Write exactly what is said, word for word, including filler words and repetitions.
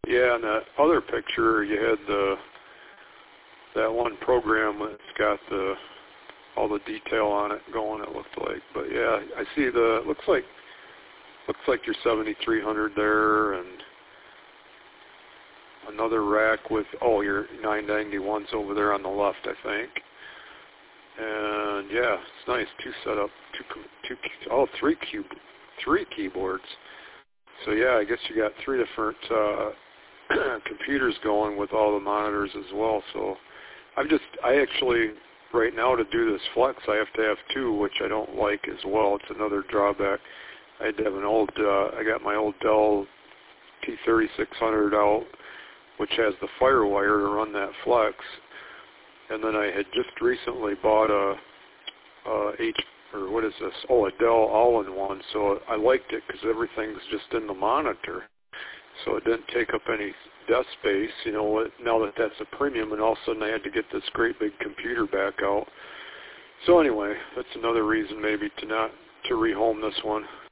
Yeah, and that other picture, you had the that one program that's got the all the detail on it going. It looked like, but yeah, I see the. It looks like looks like your seventy-three hundred there, and another rack with oh your nine ninety-ones over there on the left, I think. And yeah, it's nice. Two setup, two two oh three cube, three keyboards. So yeah, I guess you got three different uh, computers going with all the monitors as well. So I'm just, I actually, right now to do this flex, I have to have two, which I don't like as well. It's another drawback. I had to have an old, uh, I got my old Dell T thirty-six hundred out, which has the FireWire to run that flex. And then I had just recently bought a, a H, or what is this? Oh, a Dell all-in-one. So I liked it because everything's just in the monitor. So it didn't take up any desk space, you know, now that that's a premium, and all of a sudden I had to get this great big computer back out. So anyway, that's another reason maybe to not, to rehome this one.